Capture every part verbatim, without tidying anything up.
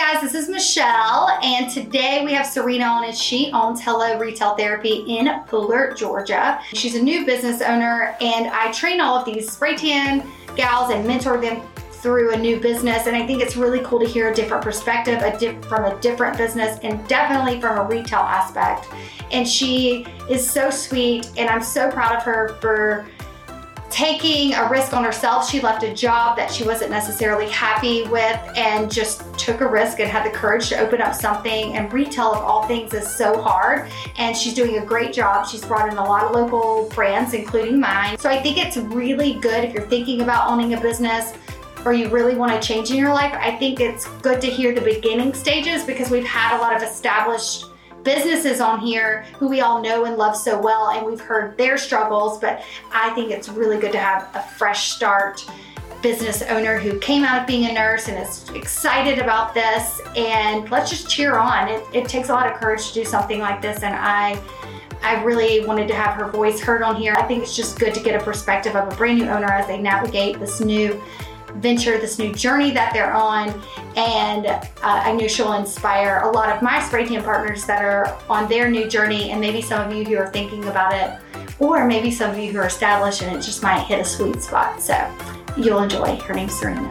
guys, this is Michelle, and today we have Serena on, and she owns Hello Retail Therapy in Pooler, Georgia. She's a new business owner, and I train all of these spray tan gals and mentor them through a new business, and I think it's really cool to hear a different perspective a diff- from a different business, and definitely from a retail aspect. And she is so sweet, and I'm so proud of her for taking a risk on herself. She left a job that she wasn't necessarily happy with and just took a risk and had the courage to open up something. And retail of all things is so hard, and she's doing a great job. She's brought in a lot of local brands, including mine. So I think it's really good if you're thinking about owning a business or you really want to change in your life. I think it's good to hear the beginning stages, because we've had a lot of established businesses on here who we all know and love so well, and we've heard their struggles, but I think it's really good to have a fresh start business owner who came out of being a nurse and is excited about this. And let's just cheer on. It, it takes a lot of courage to do something like this, and I I really wanted to have her voice heard on here. I think it's just good to get a perspective of a brand new owner as they navigate this new venture, this new journey that they're on. And uh, I know she'll inspire a lot of my spray tan partners that are on their new journey, and maybe some of you who are thinking about it, or maybe some of you who are established and it just might hit a sweet spot. So you'll enjoy. Her name's Serena.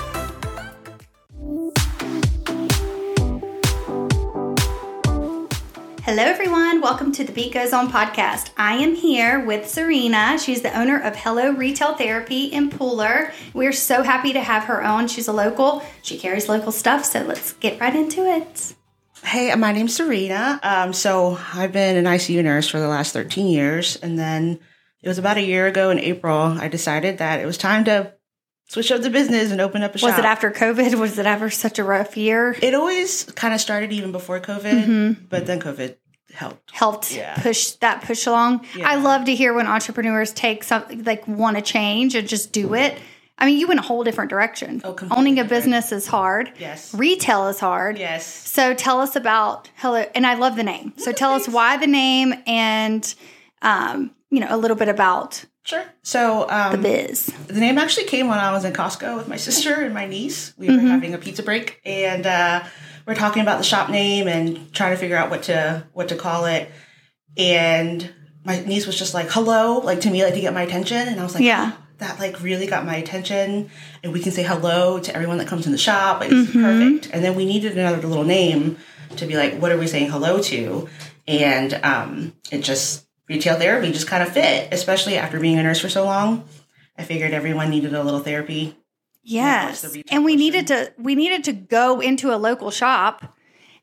Hello, everyone. Welcome to the Beat Goes On podcast. I am here with Serena. She's the owner of Hello Retail Therapy in Pooler. We're so happy to have her on. She's a local. She carries local stuff, so let's get right into it. Hey, my name's Serena. Um, so I've been an I C U nurse for the last thirteen years, and then it was about a year ago in April, I decided that it was time to switch up the business and open up a shop. Was it after COVID? Was it ever such a rough year? It always kind of started even before COVID, mm-hmm. but then COVID helped. Helped yeah. push that push along. Yeah. I love to hear when entrepreneurs take something, like want to change and just do it. I mean, you went a whole different direction. Oh, Owning a different. business is hard. Yes. Retail is hard. Yes. So tell us about Hello, and I love the name. So tell us why the name, and um, you know, a little bit about Sure. So um, the biz. The name actually came when I was in Costco with my sister and my niece. We were mm-hmm. having a pizza break, and uh, we're talking about the shop name and trying to figure out what to what to call it. And my niece was just like, "Hello," like to me, like to get my attention, and I was like, "Yeah, oh, that like really got my attention." And we can say hello to everyone that comes in the shop. Like, it's mm-hmm. perfect. And then we needed another little name to be like, what are we saying hello to? And um, it just. Retail therapy just kind of fit, especially after being a nurse for so long. I figured everyone needed a little therapy. Yes. And we portion. needed to we needed to go into a local shop.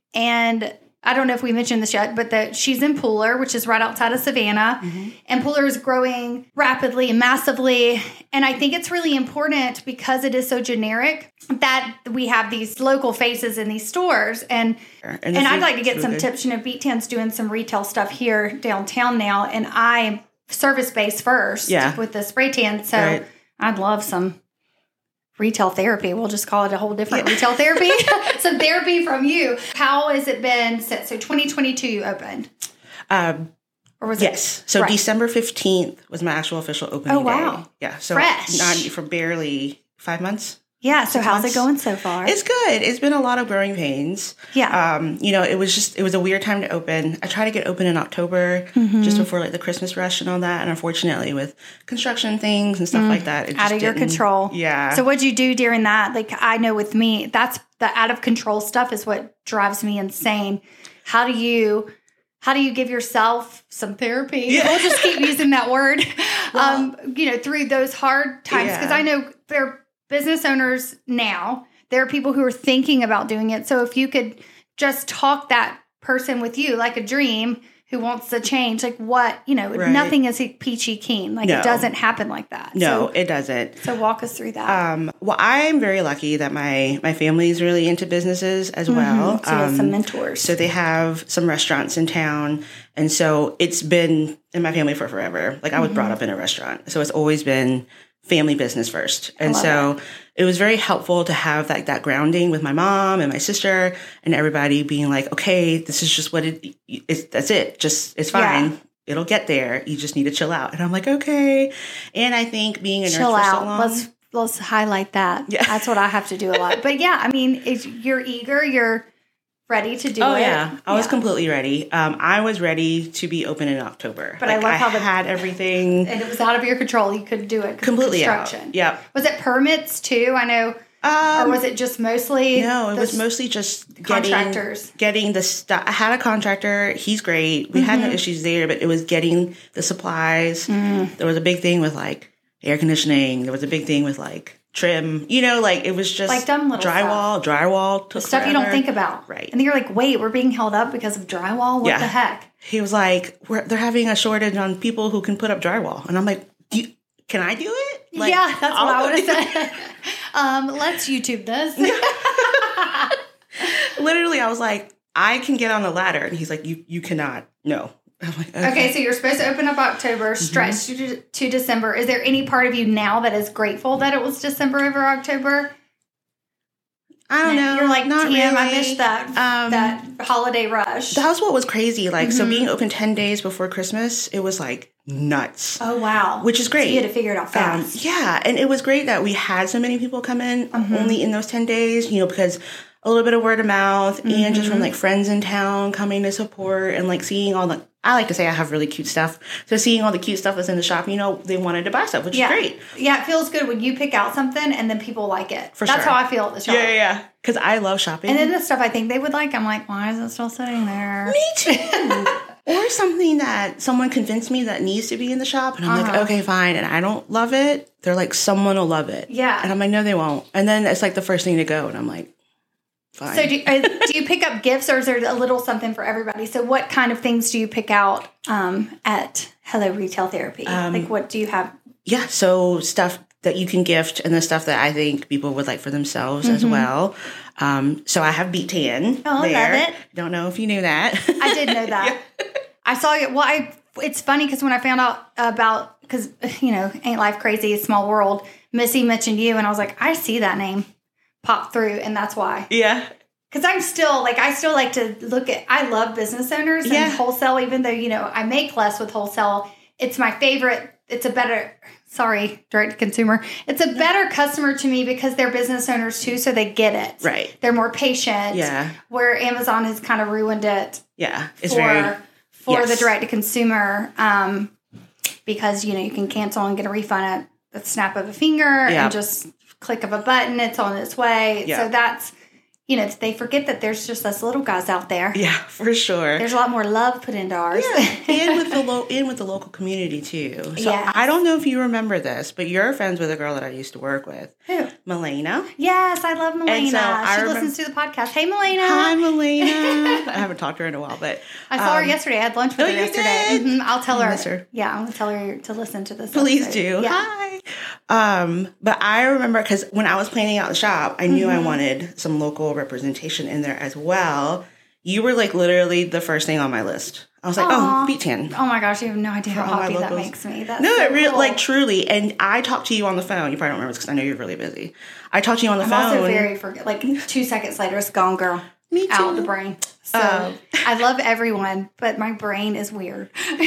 And I don't know if we mentioned this yet, but that she's in Pooler, which is right outside of Savannah. Mm-hmm. And Pooler is growing rapidly and massively. And I think it's really important, because it is so generic, that we have these local faces in these stores. And and, and I'd like to get some good. tips. You know, Beat Tan's doing some retail stuff here downtown now, and I'm service-based first yeah. with the spray tan. So right. I'd love some retail therapy. We'll just call it a whole different yeah. retail therapy. Some therapy from you. How has it been since, so twenty twenty-two you opened? Um, or was yes. It, so right. December fifteenth was my actual official opening oh, wow. day. Yeah. So fresh. Not for barely five months. Yeah. So how's months. it going so far? It's good. It's been a lot of growing pains. Yeah. Um, you know, it was just, it was a weird time to open. I tried to get open in October, mm-hmm. just before like the Christmas rush and all that. And unfortunately with construction things and stuff mm. like that, it just out of your didn't, control. Yeah. So what'd you do during that? Like, I know with me, that's the out of control stuff is what drives me insane. How do you... How do you give yourself some therapy? Yeah. We'll just keep using that word, well, um, you know, through those hard times. Because yeah. I know there are business owners now. There are people who are thinking about doing it. So if you could just talk that person with you, like a dream, who wants to change, like what, you know, right. nothing is peachy keen. Like no. it doesn't happen like that. No, so, it doesn't. So walk us through that. Um, well, I'm very lucky that my, my family is really into businesses as mm-hmm. well. So you have um, some mentors. So they have some restaurants in town. And so it's been in my family for forever. Like I was mm-hmm. brought up in a restaurant. So it's always been family business first. And so it. it was very helpful to have like that grounding with my mom and my sister and everybody being like, okay, this is just what it is. That's it. Just, it's fine. Yeah. It'll get there. You just need to chill out. And I'm like, okay. And I think being a nurse chill for out. so long. Let's let's highlight that. Yeah. That's what I have to do a lot. But yeah, I mean, it's, you're eager, you're ready to do oh, it. Oh yeah, I was yeah. completely ready. Um, I was ready to be open in October. But like, I love I how the, had everything, and it was out of your control. You couldn't do it. Completely construction. out. Yeah. Was it permits too? I know. Um, or was it just mostly? No, it was mostly just contractors. Getting, getting the stuff. I had a contractor. He's great. We mm-hmm. had no issues there, but it was getting the supplies. Mm. There was a big thing with like air conditioning. There was a big thing with like trim. You know, like it was just like dumb little drywall. Stuff. Drywall took the stuff forever. You don't think about, right? And then you're like, wait, we're being held up because of drywall. What yeah. the heck? He was like, we're, they're having a shortage on people who can put up drywall, and I'm like, do you, can I do it? Like, yeah, that's I'll, what I would have said. um, let's YouTube this. Literally, I was like, I can get on the ladder. And he's like, you you cannot. No. I'm like, okay. okay, so you're supposed to open up October, stretch mm-hmm. to, to December. Is there any part of you now that is grateful that it was December over October? I don't know. You're like, not damn, really. I missed that, um, that holiday rush. That was what was crazy. Like, mm-hmm. so being open ten days before Christmas, it was like nuts. Oh, wow. Which is great. So you had to figure it out fast. Um, yeah. And it was great that we had so many people come in mm-hmm. only in those ten days, you know, because a little bit of word of mouth mm-hmm. and just from like friends in town coming to support and like seeing all the, I like to say I have really cute stuff. So seeing all the cute stuff that's in the shop, you know, they wanted to buy stuff, which yeah. is great. Yeah, it feels good when you pick out something and then people like it. For that's sure. how I feel at the shop. Yeah, yeah, yeah. Because I love shopping. And then the stuff I think they would like, I'm like, why is it still sitting there? Me too. Or something that someone convinced me that needs to be in the shop. And I'm uh-huh. like, okay, fine. And I don't love it. They're like, someone will love it. Yeah. And I'm like, no, they won't. And then it's like the first thing to go. And I'm like, fine. So do you, uh, do you pick up gifts or is there a little something for everybody? So what kind of things do you pick out um, at Hello Retail Therapy? Um, like what do you have? Yeah. So stuff that you can gift and the stuff that I think people would like for themselves mm-hmm. as well. Um, so I have Beat Tan. Oh, there. I love it. Don't know if you knew that. I did know that. Yeah. I saw it. Well, I, it's funny because when I found out about, because, you know, Ain't Life Crazy, Small World, Missy mentioned you, and I was like, I see that name pop through, and that's why. Yeah. Because I'm still, like, I still like to look at, I love business owners and yeah. wholesale, even though, you know, I make less with wholesale. It's my favorite. It's a better, sorry, direct to consumer. It's a better customer to me because they're business owners too, so they get it. Right. They're more patient. Yeah. Where Amazon has kind of ruined it. Yeah. It's for, very, for yes. the direct to consumer um, because, you know, you can cancel and get a refund at the snap of a finger yeah. and just click of a button. It's on its way. Yeah. So that's, you know, they forget that there's just us little guys out there. Yeah, for sure. There's a lot more love put into ours. Yeah. and with the lo- and with the local community too. So yes. I don't know if you remember this, but you're friends with a girl that I used to work with. Who? Milena. Yes, I love Milena. So I she remember- listens to the podcast. Hey, Milena. Hi, Milena. I haven't talked to her in a while, but I saw um, her yesterday. I had lunch with oh, her you yesterday. did? Mm-hmm. I'll tell her. I miss her. Yeah, I'm gonna tell her to listen to this. Please episode. do. Yeah. Hi. Um, but I remember because when I was planning out the shop, I knew mm-hmm. I wanted some local representation in there as well. You were like literally the first thing on my list. I was like, Aww. oh, Beat Tan. Oh my gosh, you have no idea how happy that makes me. That's no, so it really, cool. like truly. And I talked to you on the phone. You probably don't remember this because I know you're really busy. I talked to you on the I'm phone. I'm also very forget. Like two seconds later, it's gone, girl. Me too. Out the brain. So um, I love everyone, but my brain is weird.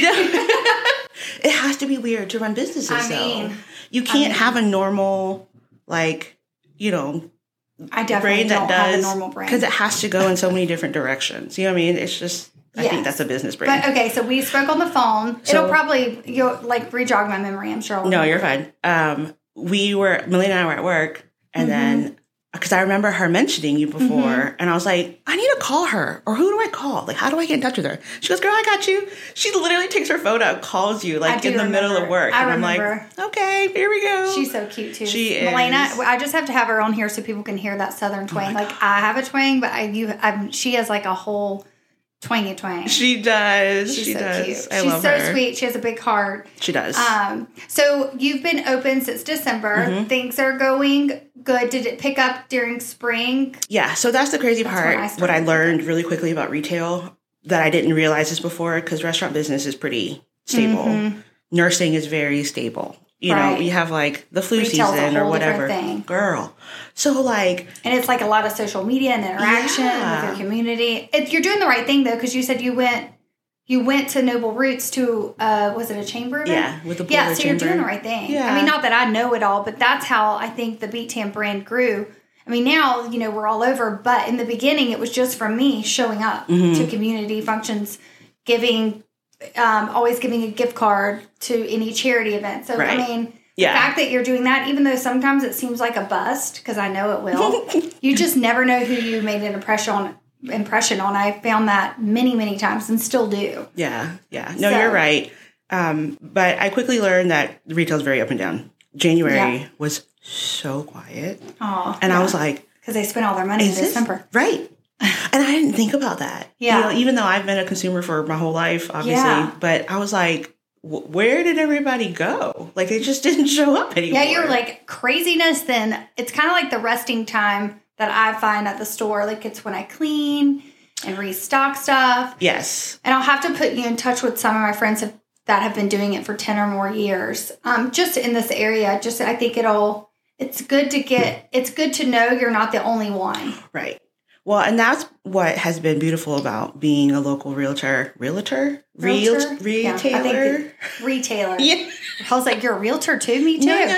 It has to be weird to run businesses. I mean, though. You can't I mean, have a normal, like, you know, I definitely brain don't that does, have a normal brain because it has to go in so many different directions. You know what I mean? It's just, I yes. think that's a business brain. But okay, so we spoke on the phone. So, It'll probably you'll like re-jog my memory. I'm sure. No, you're fine. Um, we were Milena and I were at work, and mm-hmm. then. Because I remember her mentioning you before, mm-hmm. and I was like, I need to call her, or who do I call? Like, how do I get in touch with her? She goes, girl, I got you. She literally takes her phone out, calls you, like, in the remember. middle of work. I and remember. I'm like, okay, here we go. She's so cute, too. She Milena, is. I just have to have her on here so people can hear that southern twang. Oh like, I have a twang, but I you, I'm, she has, like, a whole twangy twang. She does. She's she so does. cute. I She's love so her. sweet. She has a big heart. She does. Um, so you've been open since December. Mm-hmm. Things are going good. Did it pick up during spring? Yeah. So that's the crazy That's part. when I What I started. learned really quickly about retail that I didn't realize this before, because restaurant business is pretty stable. Mm-hmm. Nursing is very stable. You Right. know, we have like the flu Retail's a season or whole whatever. different thing. Girl. So like, And it's like a lot of social media and interaction Yeah. with your community. It, you're doing the right thing, though, because you said you went you went to Noble Roots to, uh, was it a chamber event? Yeah, with the Pooler Yeah, so chamber. you're doing the right thing. Yeah. I mean, not that I know it all, but that's how I think the Beat Tan brand grew. I mean, now, you know, we're all over, but in the beginning, it was just from me showing up mm-hmm. to community functions, giving, um, always giving a gift card to any charity event. So, right. I mean, yeah. the fact that you're doing that, even though sometimes it seems like a bust, because I know it will, you just never know who you made an impression on. impression on. I found that many, many times and still do. Yeah, yeah. No, so, you're right. Um, but I quickly learned that retail is very up and down. January yeah. was so quiet. Oh, and yeah. I was like, because they spent all their money in December. Right. And I didn't think about that. Yeah. You know, even though I've been a consumer for my whole life, obviously, yeah. but I was like, where did everybody go? Like, they just didn't show up anymore. Yeah, you're like, craziness, then it's kind of like the resting time that I find at the store. Like, it's when I clean and restock stuff. Yes. And I'll have to put you in touch with some of my friends have, that have been doing it for ten or more years. Um, just in this area. Just, I think it'll, it's good to get, it's good to know you're not the only one. Right. Well, and that's what has been beautiful about being a local realtor. Realtor? Realtor? Real, retailer? Yeah, I think retailer. Yeah. I was like, you're a realtor too? Me too. No, no, no.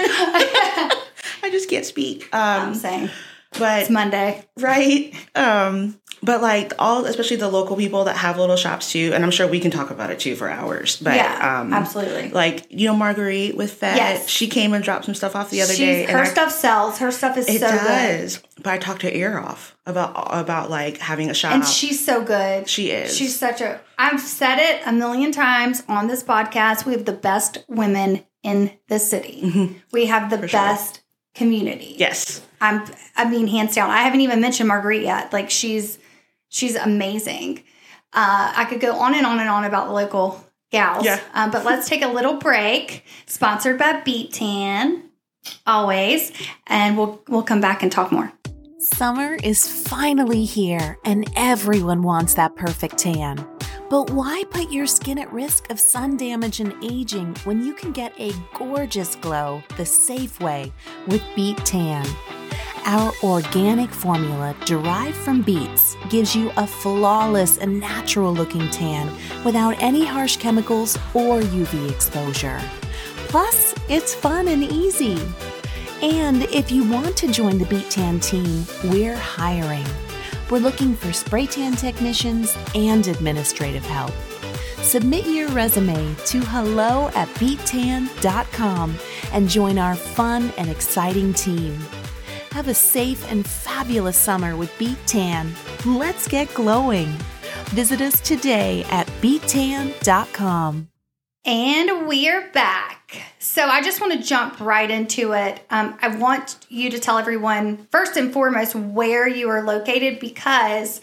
I just can't speak. Um, I'm saying. But it's Monday. Right. Um, but like all, especially the local people that have little shops too, and I'm sure we can talk about it too for hours. But yeah, um, absolutely. Like, you know, Marguerite with Fed, yes. she came and dropped some stuff off the other She's, day. Her and stuff I, sells. Her stuff is it so does. good. But I talked to Ear Off about, about like having a shop. And she's so good. She is. She's such a, I've said it a million times on this podcast. We have the best women in the city. Mm-hmm. We have the for best sure. community. Yes. I'm, I mean, hands down. I haven't even mentioned Marguerite yet. Like, she's, she's amazing. Uh, I could go on and on and on about the local gals. Yeah. Um, but let's take a little break. Sponsored by Beat Tan, always. And we'll, we'll come back and talk more. Summer is finally here, and everyone wants that perfect tan. But why put your skin at risk of sun damage and aging when you can get a gorgeous glow the safe way with Beat Tan? Our organic formula derived from beets gives you a flawless and natural-looking tan without any harsh chemicals or U V exposure. Plus, it's fun and easy. And if you want to join the Beat Tan team, we're hiring. We're looking for spray tan technicians and administrative help. Submit your resume to hello at beat tan dot com and join our fun and exciting team. Have a safe and fabulous summer with Beat Tan. Let's get glowing. Visit us today at beat tan dot com. And we're back. So I just want to jump right into it. Um, I want you to tell everyone, first and foremost, where you are located, because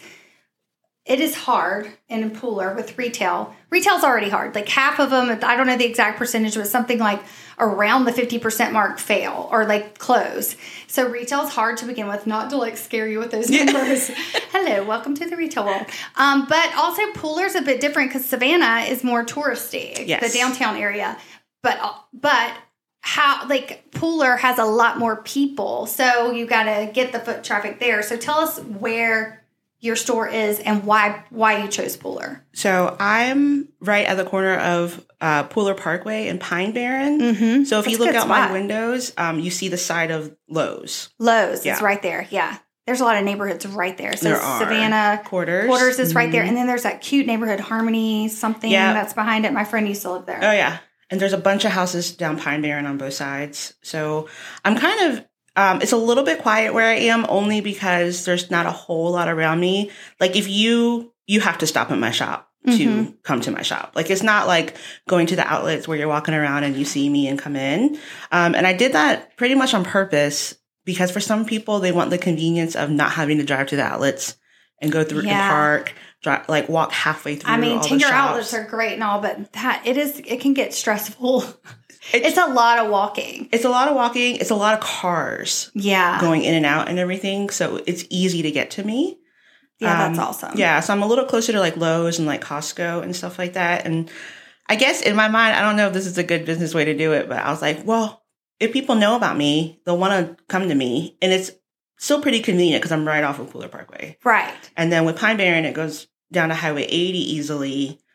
it is hard in Pooler with retail. Retail's already hard. Like, half of them, I don't know the exact percentage, but something like around the fifty percent mark fail or like close. So retail's hard to begin with, not to like scare you with those numbers. Hello, welcome to the retail world. Um, but also Pooler's a bit different because Savannah is more touristy, yes. the downtown area. But but how like Pooler has a lot more people, so you got to get the foot traffic there. So tell us where your store is and why why you chose Pooler. So I'm right at the corner of uh, Pooler Parkway and Pine Barren. Mm-hmm. So if That's you look out spot. my windows, um, you see the side of Lowe's. Lowe's yeah. is right there. Yeah. There's a lot of neighborhoods right there. So there are. Savannah Quarters. Quarters is right mm-hmm. there. And then there's that cute neighborhood, Harmony something yep. that's behind it. My friend used to live there. Oh, yeah. And there's a bunch of houses down Pine Barren on both sides. So I'm kind of, um, it's a little bit quiet where I am only because there's not a whole lot around me. Like, if you, you have to stop at my shop to mm-hmm. come to my shop. Like, it's not like going to the outlets where you're walking around and you see me and come in. Um, and I did that pretty much on purpose because for some people, they want the convenience of not having to drive to the outlets and go through yeah. the park. Like walk halfway through. I mean, all Tinker the shops. outlets are great and all, but that it is it can get stressful. It's, it's a lot of walking. It's a lot of walking. It's a lot of cars. Yeah, going in and out and everything. So it's easy to get to me. Yeah, um, that's awesome. Yeah, so I'm a little closer to like Lowe's and like Costco and stuff like that. And I guess in my mind, I don't know if this is a good business way to do it, but I was like, well, if people know about me, they'll want to come to me, and it's still pretty convenient because I'm right off of Pooler Parkway. Right. And then with Pine Barren, it goes down to Highway eighty easily.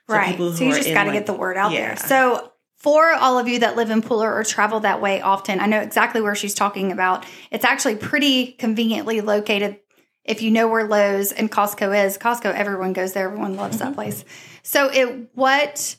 So right. people who so you are just in, got to like- get the word out Yeah. there. So for all of you that live in Pooler or travel that way often, I know exactly where she's talking about. It's actually pretty conveniently located. If you know where Lowe's and Costco is, Costco, everyone goes there. Everyone loves Mm-hmm. that place. So it, what,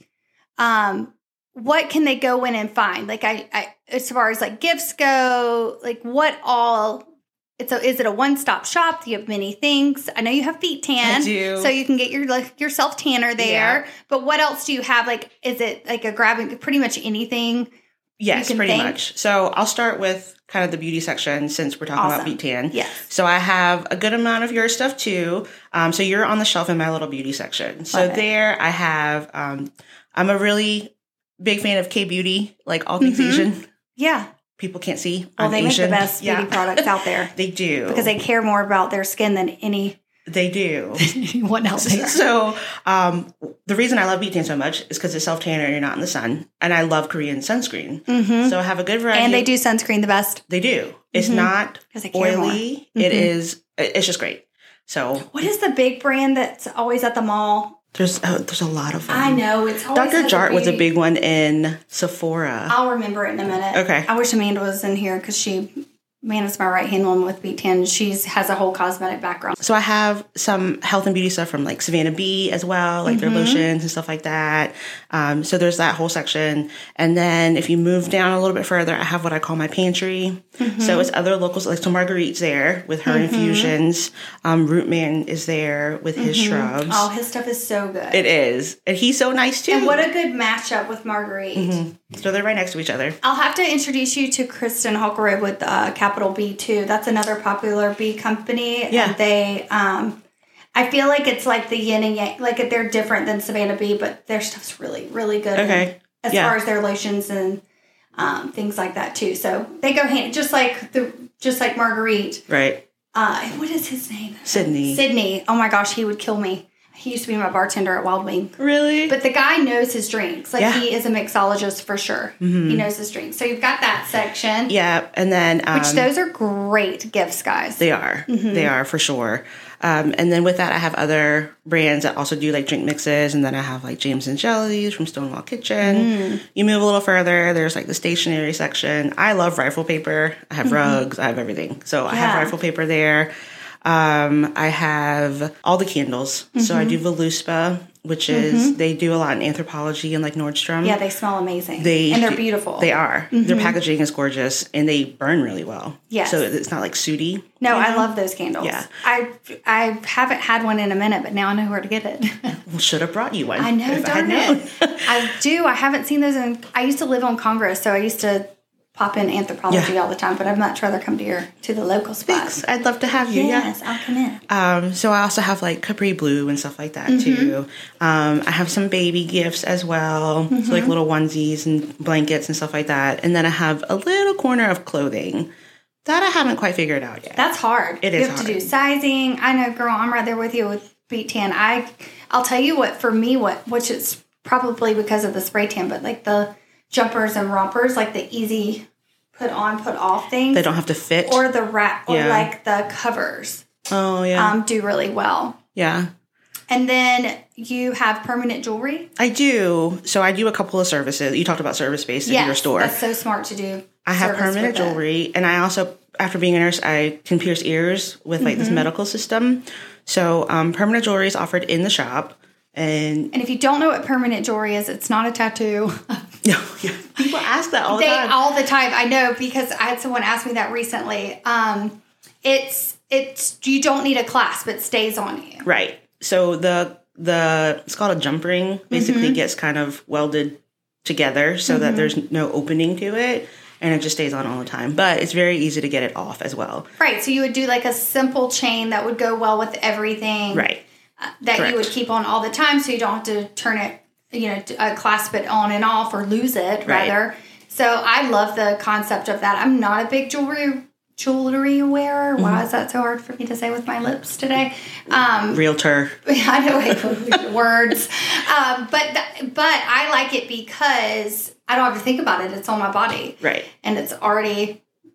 um, what can they go in and find? Like I, I, as far as like gifts go, like what all, it's a, is it a one-stop shop? Do you have many things? I know you have Beat Tan. I do. So you can get your, like, yourself tanner there. Yeah. But what else do you have? Like, is it like a grabbing, pretty much anything? Yes, can pretty think? much. So I'll start with kind of the beauty section since we're talking Awesome. about Beat Tan. Yes. So I have a good amount of your stuff too. Um, so you're on the shelf in my little beauty section. So Love it. there I have, um, I'm a really big fan of K-Beauty, like all things Mhm. Asian. Yeah. People can't see. Well, I'm they make Asian. the best beauty Yeah. products out there They do. because they care more about their skin than any They do. anyone else there. So um, the reason I love Beat Tan so much is because it's self-tanner and you're not in the sun. And I love Korean sunscreen. Mm-hmm. So I have a good variety. And they do sunscreen the best. They do. It's Mhm. not 'Cause they care oily. more. It Mhm. is. It's just great. So What is the big brand that's always at the mall? there's oh, there's a lot of them. I know. It's always Doctor has Jart was a beauty- big one in Sephora. I'll remember it in a minute. Okay. I wish Amanda was in here because she, Amanda's my right hand woman with Beat Tan. She has a whole cosmetic background. So I have some health and beauty stuff from like Savannah Bee as well, like their Mhm. lotions and stuff like that. Um, so there's that whole section. And then if you move down a little bit further, I have what I call my pantry. Mm-hmm. So it's other locals, like so Marguerite's there with her infusions. Um, Rootman is there with his shrubs. Oh, his stuff is so good. It is. And he's so nice too. And what a good matchup with Marguerite. Mhm. So they're right next to each other. I'll have to introduce you to Kristen Holkerud with uh, Capital B too. That's another popular bee company. Yeah. And they, um, I feel like it's like the yin and yang. Like they're different than Savannah Bee, but their stuff's really, really good. Okay. As Yeah. far as their lotions and um, things like that too. So they go hand, just like the, just like Marguerite. Right. Uh, what is his name? Sydney. Sydney. Oh my gosh, he would kill me. He used to be my bartender at Wild Wing. Really? But the guy knows his drinks. Like Yeah. he is a mixologist for sure. He knows his drinks. So you've got that section. yeah. And then um, Which those are great gifts, guys. They are. Mm-hmm. They are for sure. Um, and then with that, I have other brands that also do like drink mixes. And then I have like James and Jellies from Stonewall Kitchen. Mm. You move a little further, there's like the stationery section. I love rifle paper. I have rugs. I have everything. So I have Mm-hmm. Yeah. rifle paper there. Um, I have all the candles. So I do Mm-hmm. Voluspa, which is, they do a lot in Anthropologie and like Nordstrom. Yeah, they smell amazing. They and they're do- beautiful. They are. Their packaging is gorgeous and they burn really well. Yes. So it's not like sooty. No, I love those candles. Yeah. I I haven't had one in a minute, but now I know where to get it. Well, should have brought you one. I know, if I had darn known. it. I do. I haven't seen those in. I used to live on Congress, so I used to pop in Anthropologie Yeah. all the time. But I'd much rather come to your to the local spot. Thanks. I'd love to have you. Yes, I'll come in. Yeah. Um, so I also have like Capri Blue and stuff like that too. Um, I have some baby gifts as well. So like little onesies and blankets and stuff like that. And then I have a little corner of clothing that I haven't quite figured out yet. That's hard. It you is have to hard. do sizing. I know, girl. I'm right there with you with Beat Tan. I, I'll tell you what. For me, what which is probably because of the spray tan, but like the jumpers and rompers, like the easy put on, put off things, They don't have to fit. or the wrap, or Yeah. like the covers, oh yeah. um, do really well. yeah. And then you have permanent jewelry. I do. So I do a couple of services. You talked about service based in your store. That's so smart to do. I have service permanent with it. jewelry, and I also, after being a nurse, I can pierce ears with like Mm-hmm. this medical system. So um, permanent jewelry is offered in the shop, and And if you don't know what permanent jewelry is, it's not a tattoo. yeah, people ask that all the they time. all the time. I know because I had someone ask me that recently. Um, it's it's you don't need a clasp; it stays on you. Right. So the the it's called a jump ring. Basically, Mm-hmm. gets kind of welded together so that there's no opening to it, and it just stays on all the time. But it's very easy to get it off as well. Right. So you would do like a simple chain that would go well with everything. Right. uh, that Correct. you would keep on all the time, so you don't have to turn it, you know, to, uh, clasp it on and off or lose it, Right. rather. So I love the concept of that. I'm not a big jewelry jewelry wearer. Mm-hmm. Why is that so hard for me to say with my lips today? Um, Realtor. I know like, words, um, but th- but I like it because I don't have to think about it. It's on my body, Right. and it's already,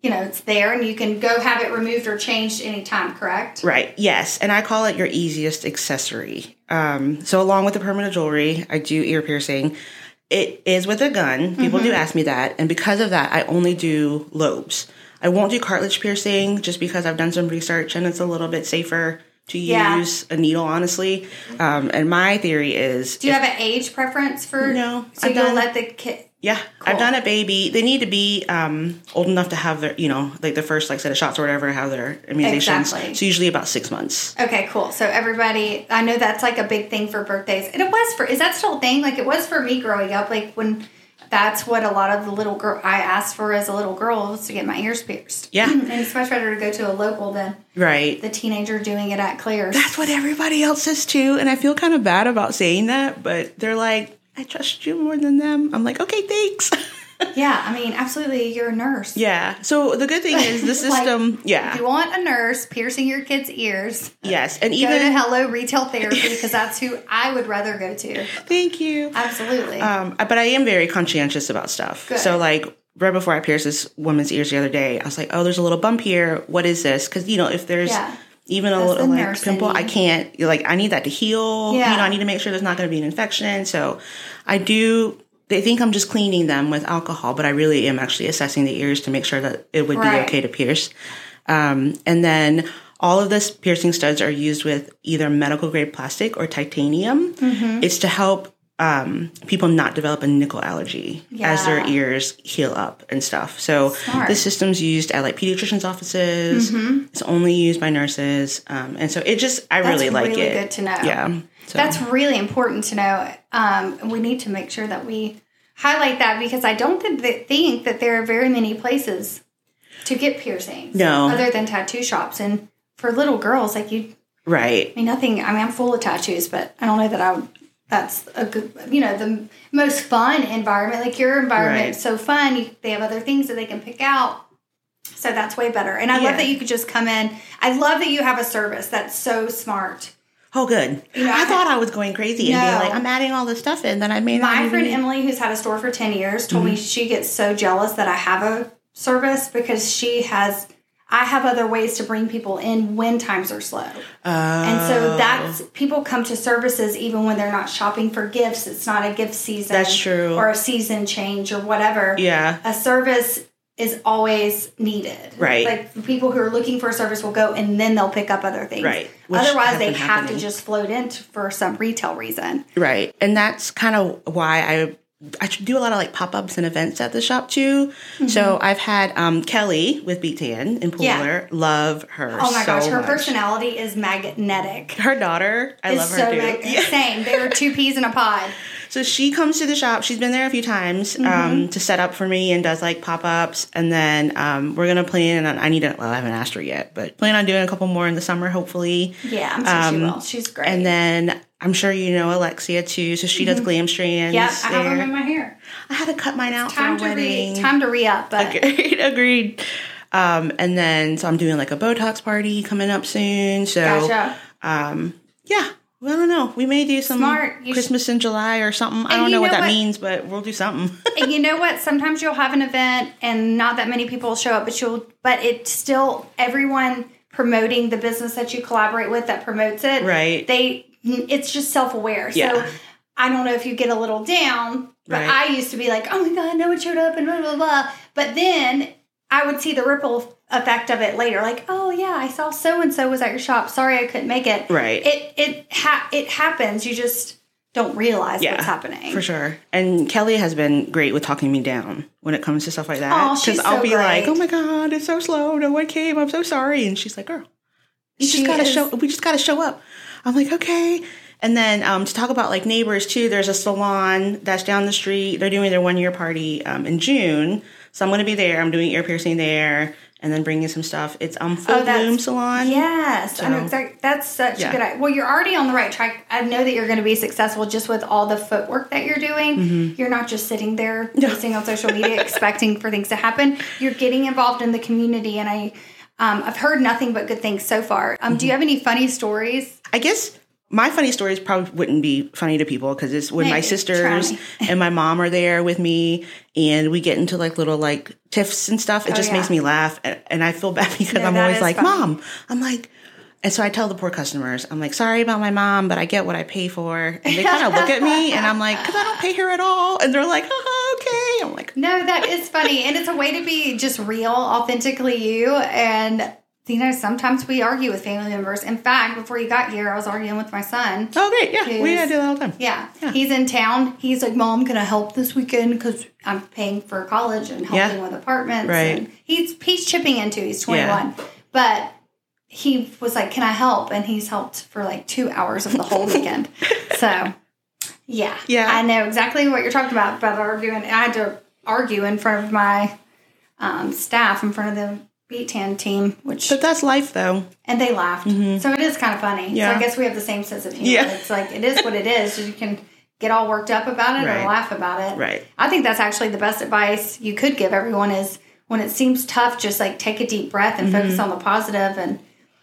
you know, it's there and you can go have it removed or changed anytime, correct? Right. Yes. And I call it your easiest accessory. Um, so along with the permanent jewelry, I do ear piercing. It is with a gun. People mm-hmm. do ask me that. And because of that, I only do lobes. I won't do cartilage piercing just because I've done some research and it's a little bit safer to yeah. use a needle, honestly. Um, and my theory is... Do you if, have an age preference for... No. So I've you'll done, let the kid... Yeah. Cool. I've done a baby. They need to be um, old enough to have their, you know, like the first like set of shots or whatever, have their immunizations. Exactly. So usually about six months. Okay, cool. So everybody... I know that's like a big thing for birthdays. And it was for... Is that still a thing? Like it was for me growing up. Like when... That's what a lot of the little girl I asked for as a little girl was to get my ears pierced. Yeah. And it's much better to go to a local than right. the teenager doing it at Claire's. That's what everybody else says too. And I feel kind of bad about saying that, but they're like, I trust you more than them. I'm like, okay, thanks. Yeah, I mean, absolutely. You're a nurse. Yeah. So the good thing is the system, like, yeah. If you want a nurse piercing your kids' ears, yes. And go even to Hello Retail Therapy because that's who I would rather go to. Thank you. Absolutely. Um, but I am very conscientious about stuff. Good. So like right before I pierced this woman's ears the other day, I was like, oh, there's a little bump here. What is this? Because, you know, if there's... Yeah. Even a That's little like pimple, I can't, like, I need that to heal. Yeah. You know, I need to make sure there's not going to be an infection. So I do, they think I'm just cleaning them with alcohol, but I really am actually assessing the ears to make sure that it would right. be okay to pierce. Um, and then all of this piercing studs are used with either medical grade plastic or titanium. Mm-hmm. It's to help um, people not develop a nickel allergy yeah. as their ears heal up and stuff. So Smart. This system's used at like pediatricians' offices. Mm-hmm. It's only used by nurses. Um, and so it just, I That's really like really it. Good to know. Yeah. So. That's really important to know. Um, we need to make sure that we highlight that because I don't th- th- think that there are very many places to get piercings. No. Other than tattoo shops. And for little girls, like you... Right. I mean, nothing... I mean, I'm full of tattoos, but I don't know that I would... That's a good, you know, the most fun environment. Like your environment right. is so fun. You, they have other things that they can pick out. So that's way better. And I yeah. love that you could just come in. I love that you have a service that's so smart. Oh, good. You know, I, I thought I was going crazy no. and being like, I'm adding all this stuff in that I made. My friend Emily, who's had a store for ten years, told mm-hmm. me she gets so jealous that I have a service because she has... I have other ways to bring people in when times are slow. Oh. And so that's, people come to services even when they're not shopping for gifts. It's not a gift season. That's true. Or a season change or whatever. Yeah. A service is always needed. Right. Like people who are looking for a service will go and then they'll pick up other things. Right. Which Otherwise they have happening. to just float in for some retail reason. Right. And that's kind of why I... I do a lot of like pop-ups and events at the shop too. Mm-hmm. So I've had um, Kelly with Beat Tan in Pooler. Yeah. Love her. Oh my so gosh, her much. personality is magnetic. Her daughter, I it's love her so too. Mag- yeah. Same. They were two peas in a pod. So she comes to the shop. She's been there a few times mm-hmm. um, to set up for me and does like pop-ups. And then um, we're going to plan on, I need to, well, I haven't asked her yet, but plan on doing a couple more in the summer, hopefully. Yeah, I'm sure um, she will. She's great. And then I'm sure you know Alexia too. So she mm-hmm. does glam strands. Yeah, I have them in my hair. I had to cut mine out time for a to wedding. Re, time to re-up. But. Agreed. Agreed. Um, and then, so I'm doing like a Botox party coming up soon. So, gotcha. um, yeah. Well, I don't know. We may do some Smart. You Christmas sh- in July or something. And I don't know, know what that what? means, but we'll do something. And you know what? Sometimes you'll have an event and not that many people show up, but you'll, but it's still everyone promoting the business that you collaborate with that promotes it. Right. They, it's just self-aware. Yeah. So I don't know if you get a little down, but right. I used to be like, oh my God, no one showed up and blah, blah, blah. But then I would see the ripple effect of it later. Like, oh yeah, I saw so-and-so was at your shop. Sorry I couldn't make it. Right. It, it, ha- it happens. You just don't realize yeah, what's happening. For sure. And Kelly has been great with talking me down when it comes to stuff like that. Oh, she's so I'll be great. like, oh my God, it's so slow. No one came. I'm so sorry. And she's like, girl, you she just gotta is- show, we just gotta show up. I'm like, okay. And then um, to talk about like neighbors too, there's a salon that's down the street. They're doing their one year party um, in June. So I'm going to be there. I'm doing ear piercing there and then bringing some stuff. It's um, Full oh, Bloom Salon. Yes. So, I know exactly. That's such yeah. a good idea. Well, you're already on the right track. I know that you're going to be successful just with all the footwork that you're doing. Mm-hmm. You're not just sitting there posting on social media expecting for things to happen. You're getting involved in the community. And I, um, I've heard nothing but good things so far. Um, mm-hmm. Do you have any funny stories? I guess My funny stories probably wouldn't be funny to people because it's when Maybe. my sisters and my mom are there with me and we get into like little like tiffs and stuff. It Oh, just yeah. makes me laugh. And, and I feel bad because No, I'm that always is like, funny. Mom, I'm like, and so I tell the poor customers, I'm like, sorry about my mom, but I get what I pay for. And they kind of look at me and I'm like, because I don't pay her at all. And they're like, oh, okay. I'm like, No, that is funny. And it's a way to be just real, authentically you. And, you know, sometimes we argue with family members. In fact, before you got here, I was arguing with my son. oh, great. Yeah. We Who's- do that all the time. Yeah. Yeah. He's in town. He's like, Mom, can I help this weekend? Because I'm paying for college and helping Yeah. with apartments. Right. And he's he's chipping into. He's twenty-one. But he was like, can I help? And he's helped for like two hours of the whole weekend. So, yeah. Yeah. I know exactly what you're talking about, about arguing. I had to argue in front of my um, staff, in front of the Beat Tan team, which But that's life, though. and they laughed. So it is kind of funny. Yeah. So I guess we have the same sense of humor. Yeah. It's like, it is what it is. You can get all worked up about it Right. or laugh about it. Right. I think that's actually the best advice you could give everyone is when it seems tough, just like take a deep breath and Mm-hmm. focus on the positive. And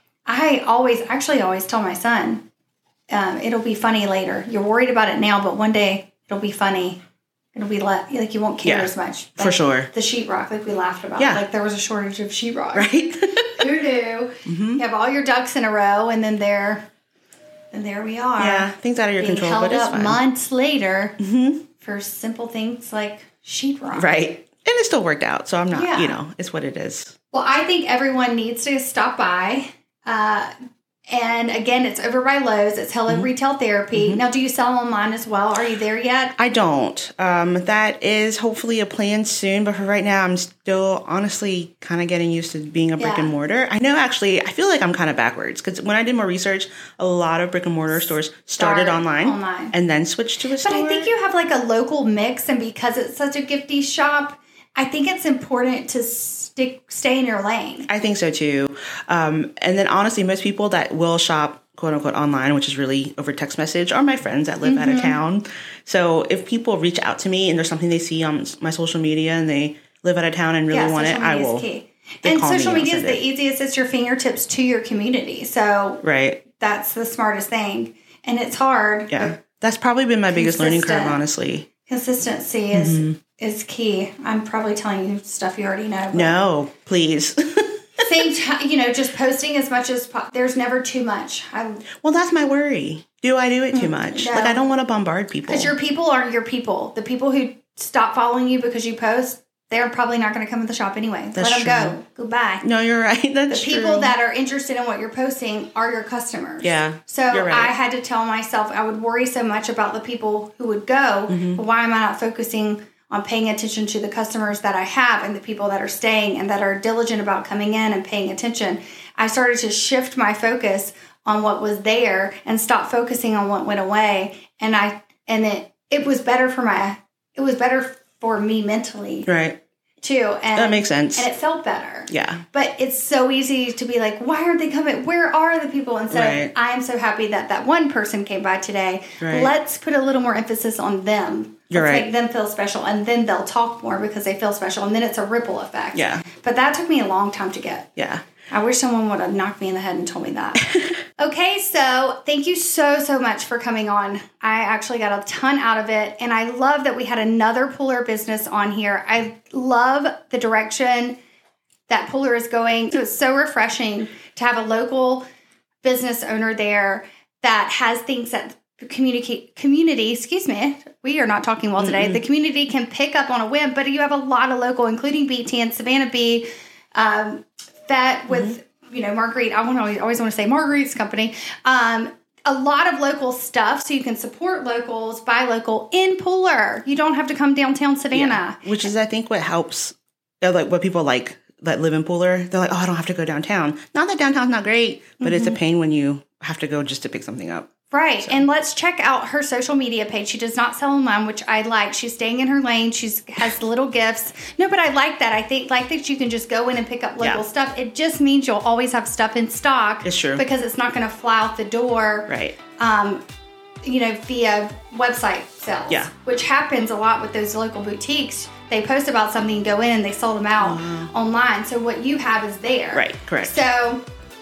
I always, actually always tell my son, um, it'll be funny later. You're worried about it now, but one day it'll be funny. It'll be le- like you won't care Yeah, as much. for Like sure. The sheetrock, like we laughed about. Yeah. Like there was a shortage of sheetrock. Right? Who knew? You have all your ducks in a row, and then there, and there we are. yeah. Things out of your being control, held but it's up fine. months later for simple things like sheetrock. Right. And it still worked out. So I'm not, Yeah. you know, it's what it is. Well, I think everyone needs to stop by. Uh, and again, it's over by Lowe's. It's Hello Retail Therapy. Now, do you sell online as well? Are you there yet? I don't. Um, that is hopefully a plan soon, but for right now, I'm still honestly kind of getting used to being a brick Yeah. and mortar. I know actually, I feel like I'm kind of backwards because when I did more research, a lot of brick and mortar stores started Start online, online. and then switched to a But store. I think you have like a local mix, and because it's such a gifty shop, I think it's important to stick stay in your lane. I think so too. Um, and then honestly, most people that will shop quote unquote online, which is really over text message, are my friends that live out Mm-hmm. of town. So if people reach out to me and there's something they see on my social media and they live out of town and really Yeah, want it, social I media will. is key. they And call me social and I'll media is send the it. easiest. It's your fingertips to your community. So Right. that's the smartest thing. And it's hard. Yeah. That's probably been my biggest learning curve, Consistent. honestly. Consistency is is key. I'm probably telling you stuff you already know. but No, please. Same time, you know, just posting as much as po- there's never too much. I Well, that's my worry. Do I do it too much? no. Like, I don't want to bombard people. because your people are your people. The people who stop following you because you post, they're probably not going to come to the shop anyway. That's Let them true. go. Goodbye. No, you're right. The That's people true. that are interested in what you're posting are your customers. Yeah, So you're right. I had to tell myself I would worry so much about the people who would go, Mm-hmm. but why am I not focusing on paying attention to the customers that I have and the people that are staying and that are diligent about coming in and paying attention? I started to shift my focus on what was there and stop focusing on what went away. And I and it it was better for my it was better for me mentally Right. too. And That makes sense. And it felt better. Yeah. But it's so easy to be like, why aren't they coming? Where are the people? Instead Right. of, I am so happy that that one person came by today. Right. Let's put a little more emphasis on them. You're Let's right. make them feel special. And then they'll talk more because they feel special. And then it's a ripple effect. Yeah. But that took me a long time to get. Yeah. I wish someone would have knocked me in the head and told me that. Okay, so thank you so, so much for coming on. I actually got a ton out of it, and I love that we had another Puller business on here. I love the direction that Puller is going. So it's so refreshing to have a local business owner there that has things that communicate community, excuse me, we are not talking well today. Mm-mm. The community can pick up on a whim, but you have a lot of local, including B T and Savannah Bee, um, that with, mm-hmm. you know, Marguerite, I want to always, always want to say Marguerite's company, um, a lot of local stuff so you can support locals, buy local in Puller. You don't have to come downtown Savannah. Yeah. Which is, I think, what helps, like what people like that live in Puller. They're like, oh, I don't have to go downtown. Not that downtown's not great, but mm-hmm. it's a pain when you have to go just to pick something up. Right. So. And let's check out her social media page. She does not sell online, which I like. She's staying in her lane. She's has little gifts. No, but I like that. I think like that you can just go in and pick up local yeah. stuff. It just means you'll always have stuff in stock. It's true. Because it's not going to fly out the door. Right. Um, you know, via website sales. Yeah. Which happens a lot with those local boutiques. They post about something, go in, and they sold them out mm. online. So what you have is there. Right. Correct. So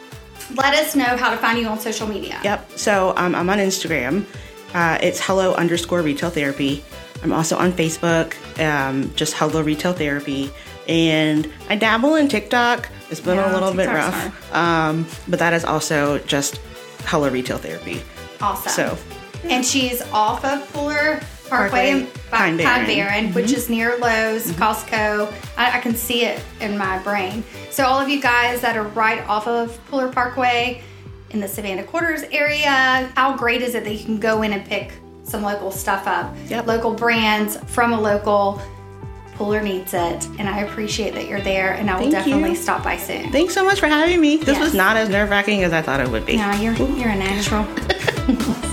let us know how to find you on social media. Yep. So um, I'm on Instagram. Uh, it's hello underscore retail therapy. I'm also on Facebook, um, just hello retail therapy. And I dabble in TikTok. It's been Yeah, a little bit TikTok's rough. Um, but that is also just hello retail therapy. Awesome. So, and she's off of Fuller Parkway, Parkway, and Pine Barren. mm-hmm. which is near Lowe's, mm-hmm. Costco. I, I can see it in my brain. So all of you guys that are right off of Fuller Parkway in the Savannah Quarters area, how great is it that you can go in and pick some local stuff up? Yep. Local brands from a local. Fuller needs it, and I appreciate that you're there, and I will Thank definitely you. stop by soon. Thanks so much for having me. This Yes. was not as nerve-wracking as I thought it would be. No, you're, you're a natural.